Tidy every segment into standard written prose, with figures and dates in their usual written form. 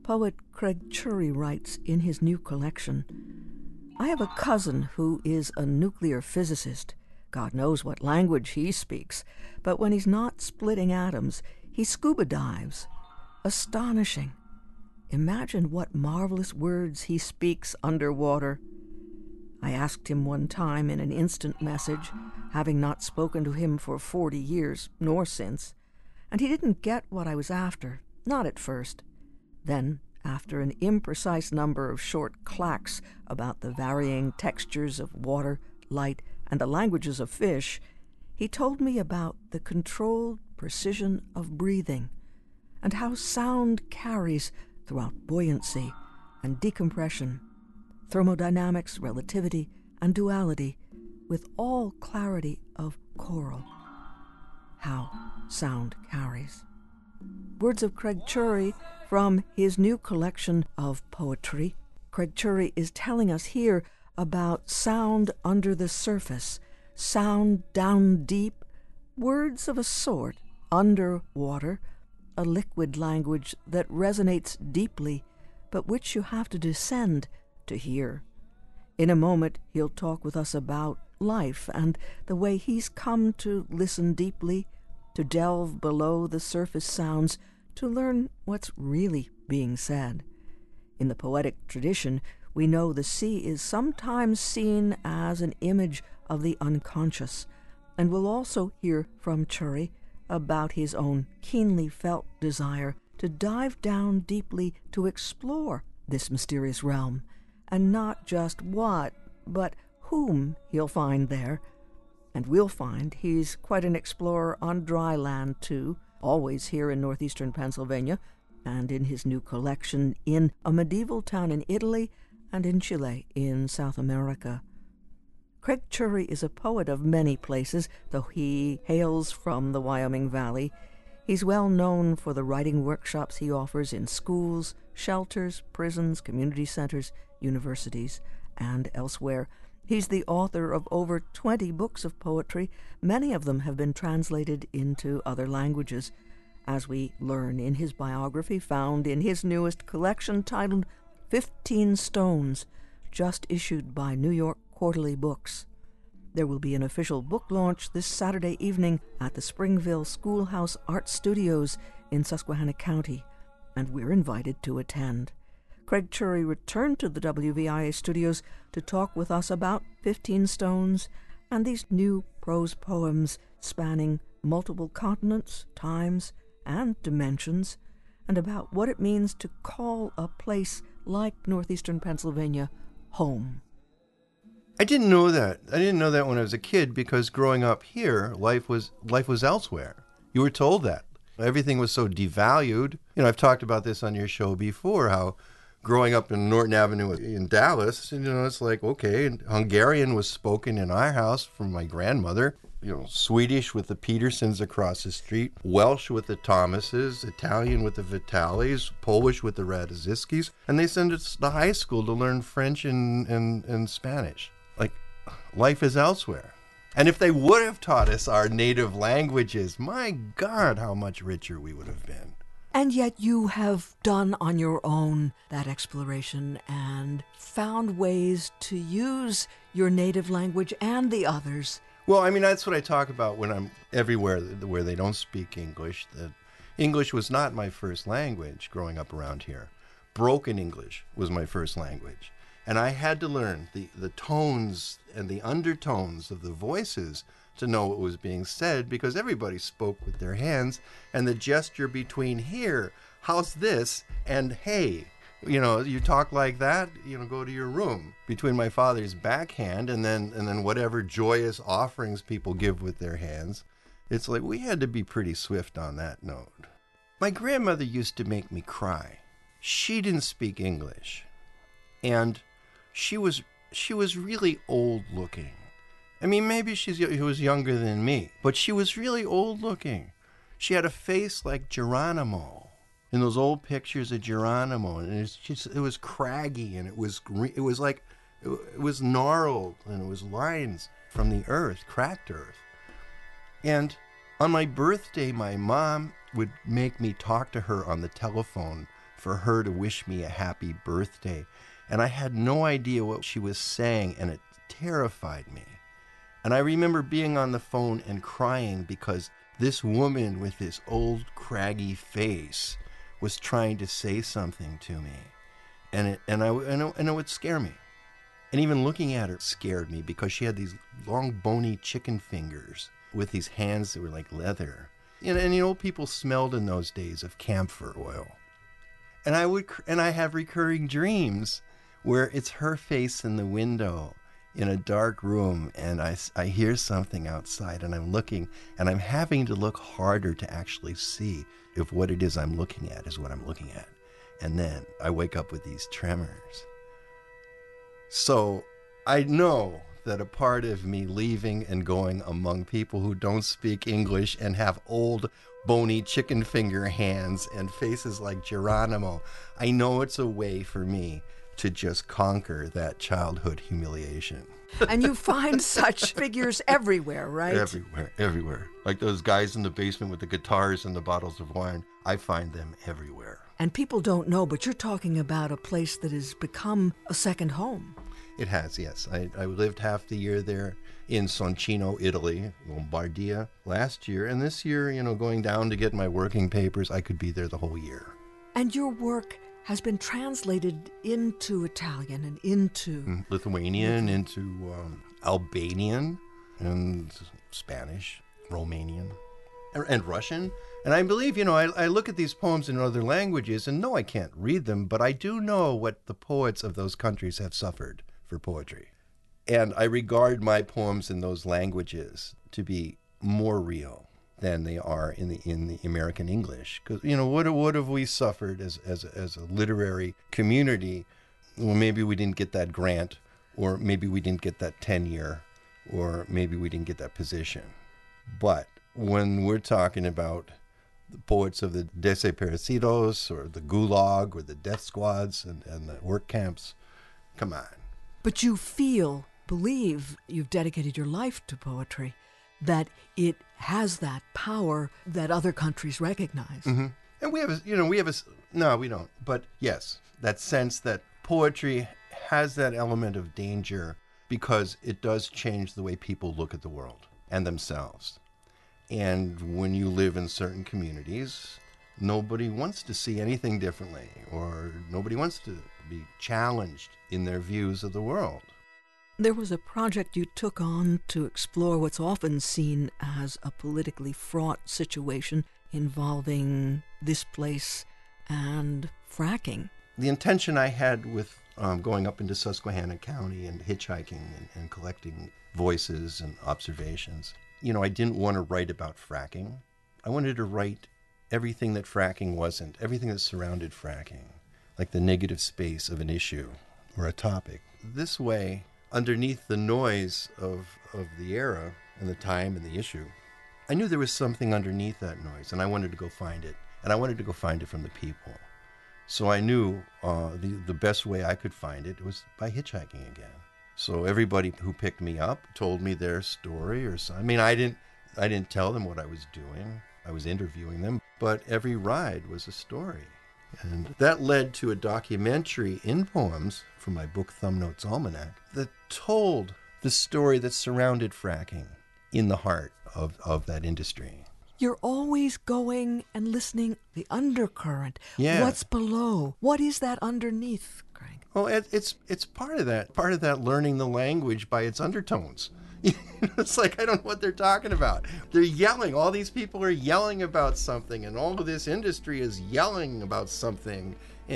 Poet Craig Chury writes in his new collection, "I have a cousin who is a nuclear physicist. God knows what language he speaks, but when he's not splitting atoms, he scuba dives. Astonishing. Imagine what marvelous words he speaks underwater." I asked him one time in an instant message, having not spoken to him for 40 years, nor since, and he didn't get what I was after, not at first. Then, after an imprecise number of short clacks about the varying textures of water, light, and the languages of fish, he told me about the controlled precision of breathing, and how sound carries throughout buoyancy and decompression, thermodynamics, relativity, and duality, with all clarity of choral. How sound carries. Words of Craig Chury from his new collection of poetry. Craig Chury is telling us here about sound under the surface, sound down deep, words of a sort, underwater, a liquid language that resonates deeply, but which you have to descend to hear. In a moment, he'll talk with us about life and the way he's come to listen deeply, to delve below the surface sounds, to learn what's really being said. In the poetic tradition, we know the sea is sometimes seen as an image of the unconscious, and we'll also hear from Chury about his own keenly felt desire to dive down deeply to explore this mysterious realm, and not just what, but whom he'll find there. And we'll find he's quite an explorer on dry land, too, always here in northeastern Pennsylvania, and in his new collection in a medieval town in Italy and in Chile in South America. Craig Chury is a poet of many places, though he hails from the Wyoming Valley. He's well known for the writing workshops he offers in schools, shelters, prisons, community centers, universities, and elsewhere. He's the author of over 20 books of poetry. Many of them have been translated into other languages, as we learn in his biography found in his newest collection titled 15 Stones, just issued by New York Quarterly Books. There will be an official book launch this Saturday evening at the Springville Schoolhouse Art Studios in Susquehanna County, and we're invited to attend. Craig Chury returned to the WVIA studios to talk with us about 15 Stones and these new prose poems spanning multiple continents, times, and dimensions, and about what it means to call a place like northeastern Pennsylvania home. I didn't know that. I didn't know that when I was a kid, because growing up here, life was elsewhere. You were told that. Everything was so devalued. I've talked about this on your show before, how growing up in Norton Avenue in Dallas, it's like, okay, Hungarian was spoken in our house from my grandmother, Swedish with the Petersons across the street, Welsh with the Thomases, Italian with the Vitalis, Polish with the Radziskis, and they send us to high school to learn French and Spanish. Like, life is elsewhere. And if they would have taught us our native languages, my God, how much richer we would have been. And yet you have done on your own that exploration and found ways to use your native language and the others. Well, that's what I talk about when I'm everywhere where they don't speak English. That English was not my first language growing up around here. Broken English was my first language. And I had to learn the tones and the undertones of the voices to know what was being said, because everybody spoke with their hands, and the gesture between here, how's this, and hey, you talk like that, go to your room, between my father's backhand and then whatever joyous offerings people give with their hands. It's like we had to be pretty swift on that note. My grandmother used to make me cry. She didn't speak English, and she was really old looking. Maybe she was younger than me, but she was really old looking. She had a face like Geronimo in those old pictures of Geronimo, and it was craggy, and it was gnarled, and it was lines from the earth, cracked earth. And on my birthday, my mom would make me talk to her on the telephone for her to wish me a happy birthday. And I had no idea what she was saying, and it terrified me. And I remember being on the phone and crying because this woman with this old craggy face was trying to say something to me. And it would scare me. And even looking at her scared me because she had these long bony chicken fingers with these hands that were like leather. And people smelled in those days of camphor oil. And I have recurring dreams where it's her face in the window in a dark room, and I hear something outside, and I'm looking, and I'm having to look harder to actually see if what it is I'm looking at is what I'm looking at. And then I wake up with these tremors. So I know that a part of me leaving and going among people who don't speak English and have old, bony chicken finger hands and faces like Geronimo, I know it's a way for me to just conquer that childhood humiliation. And you find such figures everywhere, right? Everywhere. Like those guys in the basement with the guitars and the bottles of wine. I find them everywhere. And people don't know, but you're talking about a place that has become a second home. It has, yes. I lived half the year there in Soncino, Italy, Lombardia, last year. And this year, going down to get my working papers, I could be there the whole year. And your work has been translated into Italian and into Lithuanian, into Albanian, and Spanish, Romanian, and Russian. And I believe, I look at these poems in other languages, and no, I can't read them, but I do know what the poets of those countries have suffered for poetry. And I regard my poems in those languages to be more real than they are in the American English. Because, what have we suffered as a literary community? Well, maybe we didn't get that grant, or maybe we didn't get that tenure, or maybe we didn't get that position. But when we're talking about the poets of the Desaparecidos, or the Gulag, or the death squads, and the work camps, come on. But you believe you've dedicated your life to poetry, that it has that power that other countries recognize. Mm-hmm. And no, we don't. But yes, that sense that poetry has that element of danger because it does change the way people look at the world and themselves. And when you live in certain communities, nobody wants to see anything differently, or nobody wants to be challenged in their views of the world. There was a project you took on to explore what's often seen as a politically fraught situation involving this place and fracking. The intention I had with going up into Susquehanna County and hitchhiking and collecting voices and observations, I didn't want to write about fracking. I wanted to write everything that fracking wasn't, everything that surrounded fracking, like the negative space of an issue or a topic. This way, underneath the noise of the era and the time and the issue, I knew there was something underneath that noise, and I wanted to go find it. And I wanted to go find it from the people. So I knew the best way I could find it was by hitchhiking again. So everybody who picked me up told me their story or something. I mean, I didn't tell them what I was doing. I was interviewing them, but every ride was a story. And that led to a documentary in poems from my book Thumb Notes Almanac that told the story that surrounded fracking in the heart of that industry. You're always going and listening the undercurrent. Yeah. What's below? What is that underneath, Craig? Well, it's part of that learning the language by its undertones. It's like, I don't know what they're talking about. They're yelling. All these people are yelling about something, and all of this industry is yelling about something.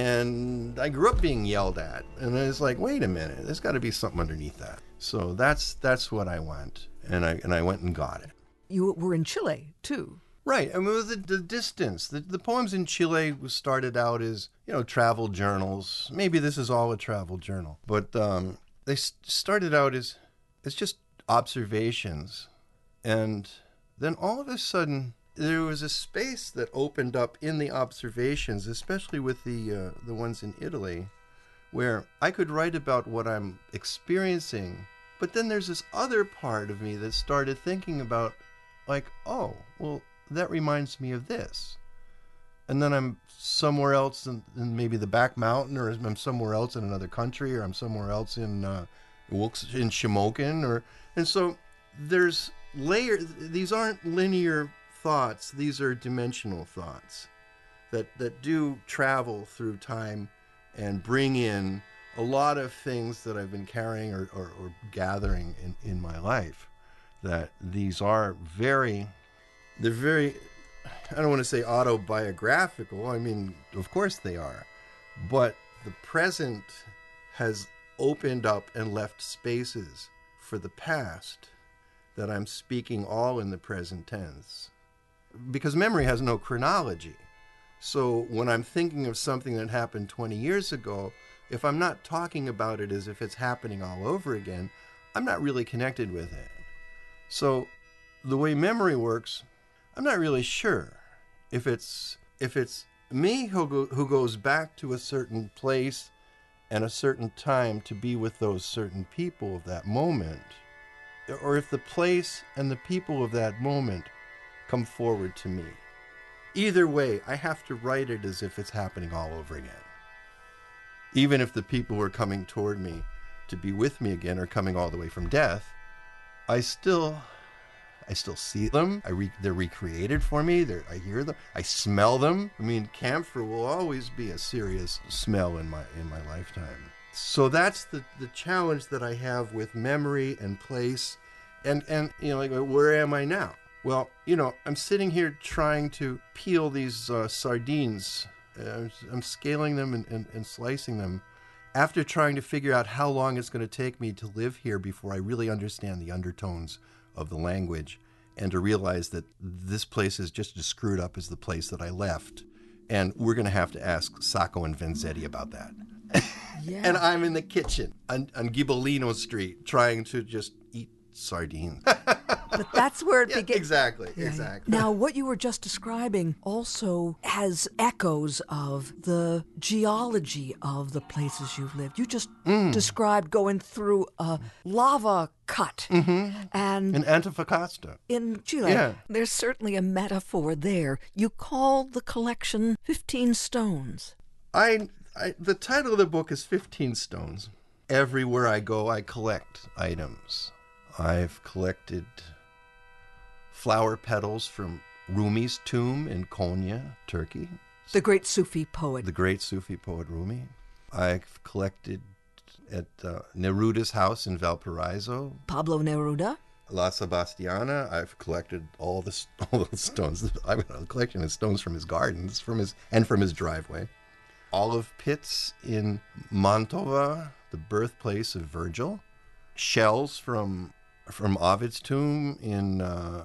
And I grew up being yelled at, and it's like, wait a minute, there's got to be something underneath that. So that's what I want, and I went and got it. You were in Chile too, right? I mean, the distance. The poems in Chile started out as travel journals. Maybe this is all a travel journal, but they started out as just observations, and then all of a sudden there was a space that opened up in the observations, especially with the ones in Italy, where I could write about what I'm experiencing, but then there's this other part of me that started thinking about, like, oh, well, that reminds me of this. and then I'm somewhere else in maybe the back mountain, or I'm somewhere else in another country, or I'm somewhere else in Shamokin, and so there's layers. These aren't linear thoughts; these are dimensional thoughts that do travel through time and bring in a lot of things that I've been carrying or gathering in my life. That these are they're very, I don't want to say autobiographical. I mean, of course they are. But the present has opened up and left spaces for the past that I'm speaking all in the present tense. Because memory has no chronology. So when I'm thinking of something that happened 20 years ago, if I'm not talking about it as if it's happening all over again, I'm not really connected with it. So the way memory works, I'm not really sure if it's me who goes back to a certain place and a certain time to be with those certain people of that moment, or if the place and the people of that moment come forward to me. Either way, I have to write it as if it's happening all over again. Even if the people who are coming toward me to be with me again are coming all the way from death, I still see them. They're recreated for me. I hear them. I smell them. I mean, camphor will always be a serious smell in my lifetime. So that's the challenge that I have with memory and place, and like, where am I now? Well, I'm sitting here trying to peel these sardines. I'm scaling them and slicing them after trying to figure out how long it's going to take me to live here before I really understand the undertones of the language and to realize that this place is just as screwed up as the place that I left. And we're going to have to ask Sacco and Vanzetti about that. Yeah. And I'm in the kitchen on Ghibellino Street trying to just eat sardines. But that's where it begins. Exactly. Now, what you were just describing also has echoes of the geology of the places you've lived. You just described going through a lava cut. And in Antofagasta. In Chile. Yeah. There's certainly a metaphor there. You called the collection 15 Stones. The title of the book is 15 Stones. Everywhere I go, I collect items. I've collected flower petals from Rumi's tomb in Konya, Turkey. The great Sufi poet. The great Sufi poet Rumi. I've collected at Neruda's house in Valparaiso. Pablo Neruda. La Sebastiana. I've collected all the stones. I've got a collection of stones from his gardens, from his driveway. Olive pits in Mantova, the birthplace of Virgil. Shells from Ovid's tomb in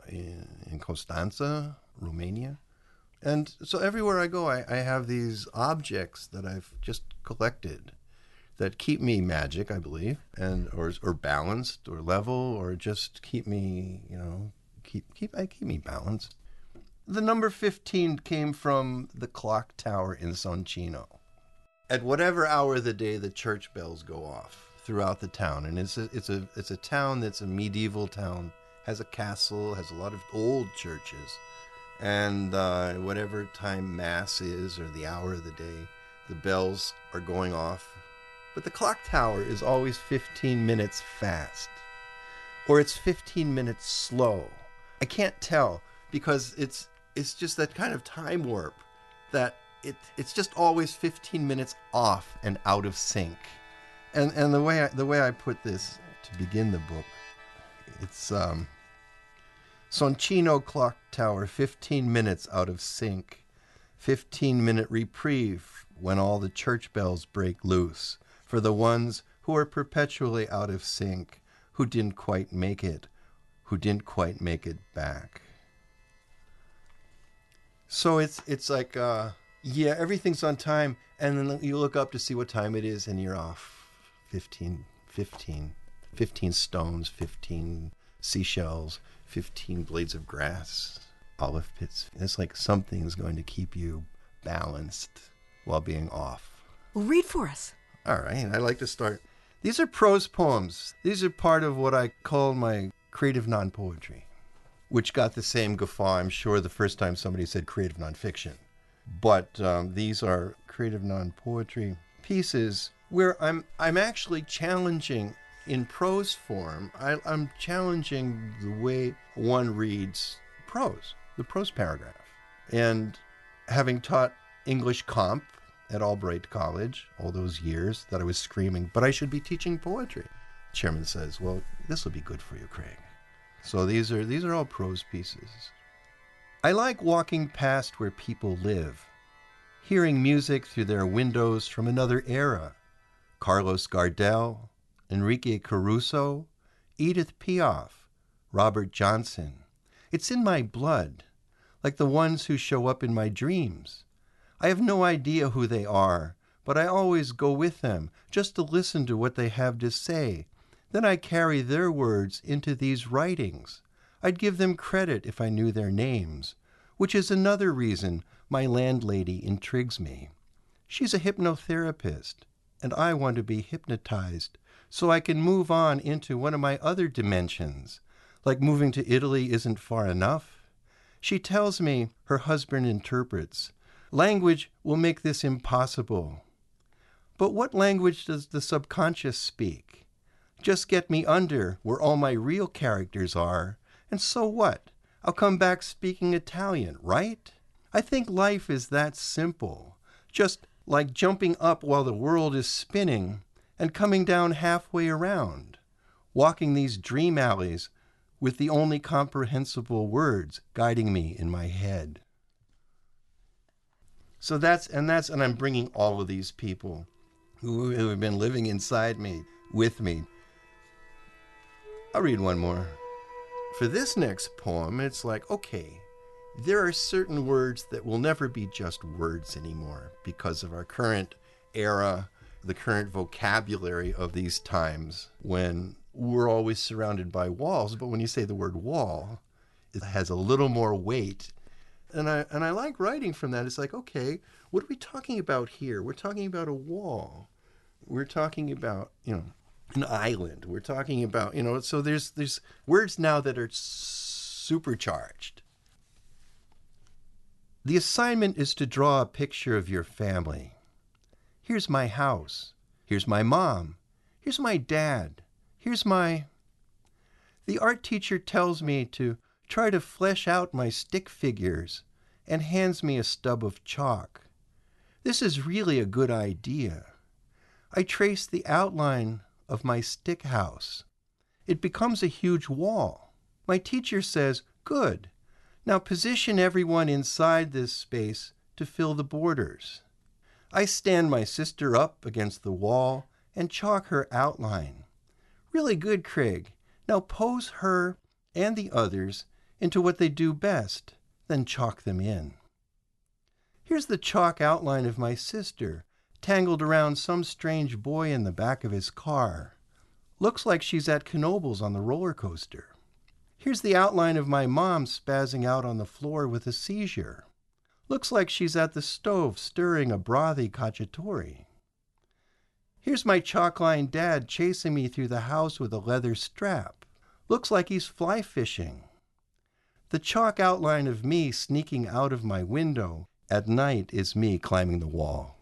Constanța, Romania. And so everywhere I go, I have these objects that I've just collected that keep me magic, I believe, and or balanced or level, or just keep me, keep me balanced. The number 15 came from the clock tower in Soncino. At whatever hour of the day the church bells go off throughout the town, and it's a town that's a medieval town, has a castle, has a lot of old churches, and whatever time mass is or the hour of the day, the bells are going off. But the clock tower is always 15 minutes fast, or it's 15 minutes slow. I can't tell, because it's just that kind of time warp that it's just always 15 minutes off and out of sync. And the way I put this to begin the book, it's Soncino clock tower, 15 minutes out of sync, 15-minute reprieve when all the church bells break loose for the ones who are perpetually out of sync, who didn't quite make it back. So it's like everything's on time, and then you look up to see what time it is, and you're off. 15 stones, 15 seashells, 15 blades of grass, olive pits. It's like something's going to keep you balanced while being off. Well, read for us. All right, I like to start. These are prose poems. These are part of what I call my creative non-poetry, which got the same guffaw, I'm sure, the first time somebody said creative nonfiction. But these are creative non-poetry pieces where I'm actually challenging in prose form. I'm challenging the way one reads prose, the prose paragraph. And having taught English comp at Albright College all those years that I was screaming, but I should be teaching poetry. The chairman says, well, this will be good for you, Craig. So these are all prose pieces. I like walking past where people live, hearing music through their windows from another era. Carlos Gardel, Enrique Caruso, Edith Piaf, Robert Johnson. It's in my blood, like the ones who show up in my dreams. I have no idea who they are, but I always go with them just to listen to what they have to say. Then I carry their words into these writings. I'd give them credit if I knew their names, which is another reason my landlady intrigues me. She's a hypnotherapist, and I want to be hypnotized so I can move on into one of my other dimensions, like moving to Italy isn't far enough. She tells me her husband interprets. Language will make this impossible. But what language does the subconscious speak? Just get me under where all my real characters are, and so what? I'll come back speaking Italian, right? I think life is that simple, just like jumping up while the world is spinning and coming down halfway around, walking these dream alleys with the only comprehensible words guiding me in my head. So and I'm bringing all of these people who have been living inside me, with me. I'll read one more. For this next poem, it's like, okay, there are certain words that will never be just words anymore because of our current era, the current vocabulary of these times when we're always surrounded by walls. But when you say the word wall, it has a little more weight. And I like writing from that. It's like, okay, what are we talking about here? We're talking about a wall. We're talking about, an island. We're talking about, so there's words now that are supercharged. The assignment is to draw a picture of your family. Here's my house. Here's my mom. Here's my dad. Here's my... The art teacher tells me to try to flesh out my stick figures and hands me a stub of chalk. This is really a good idea. I trace the outline of my stick house. It becomes a huge wall. My teacher says, good. Now position everyone inside this space to fill the borders. I stand my sister up against the wall and chalk her outline. Really good, Craig. Now pose her and the others into what they do best, then chalk them in. Here's the chalk outline of my sister, tangled around some strange boy in the back of his car. Looks like she's at Knoebels on the roller coaster. Here's the outline of my mom spazzing out on the floor with a seizure. Looks like she's at the stove stirring a brothy cacciatore. Here's my chalk-lined dad chasing me through the house with a leather strap. Looks like he's fly fishing. The chalk outline of me sneaking out of my window at night is me climbing the wall.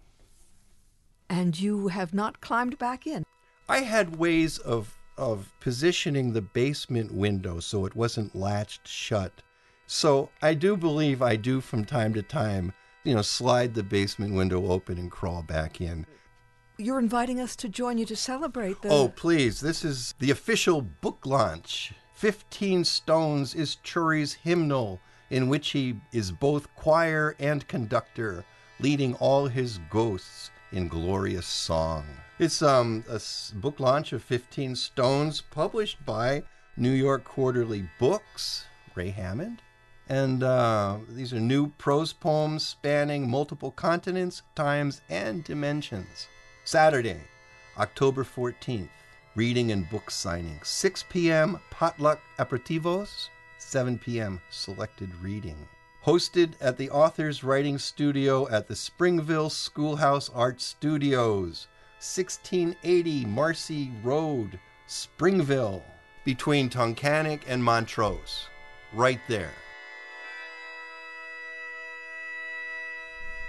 And you have not climbed back in? I had ways of positioning the basement window so it wasn't latched shut. So I do believe I do from time to time, slide the basement window open and crawl back in. You're inviting us to join you to celebrate the... Oh, please. This is the official book launch. 15 Stones is Churi's hymnal, in which he is both choir and conductor, leading all his ghosts in glorious song. It's a book launch of 15 Stones, published by New York Quarterly Books, Ray Hammond. And these are new prose poems spanning multiple continents, times, and dimensions. Saturday, October 14th, reading and book signing. 6 p.m. potluck aperitivos, 7 p.m. selected reading. Hosted at the Authors Writing Studio at the Springville Schoolhouse Art Studios, 1680 Marcy Road, Springville, between Tunkhannock and Montrose. Right there.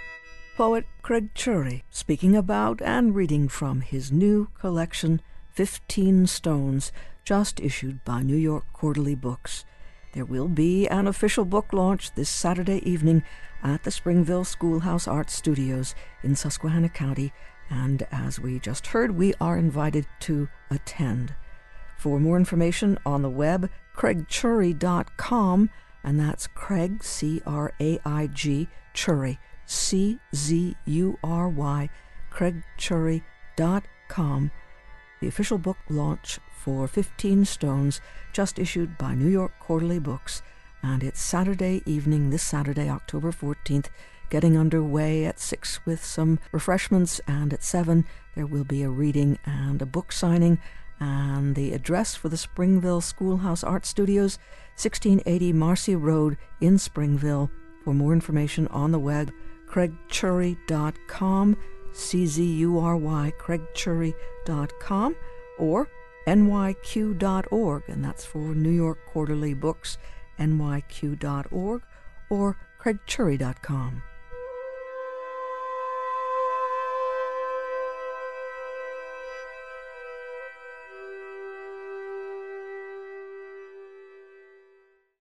poet Craig Chury, speaking about and reading from his new collection, 15 Stones, just issued by New York Quarterly Books. There will be an official book launch this Saturday evening at the Springville Schoolhouse Art Studios in Susquehanna County, and as we just heard, we are invited to attend. For more information on the web, craigchury.com, and that's Craig, C-R-A-I-G, Chury, C-Z-U-R-Y, craigchury.com. The official book launch for 15 Stones, just issued by New York Quarterly Books, and it's Saturday evening, this Saturday, October 14th, getting underway at 6 with some refreshments, and at 7 there will be a reading and a book signing. And the address for the Springville Schoolhouse Art Studios, 1680 Marcy Road in Springville. For more information on the web, craigchury.com, C-Z-U-R-Y, craigchury.com, or nyq.org, and that's for New York Quarterly Books, nyq.org, or craigchury.com.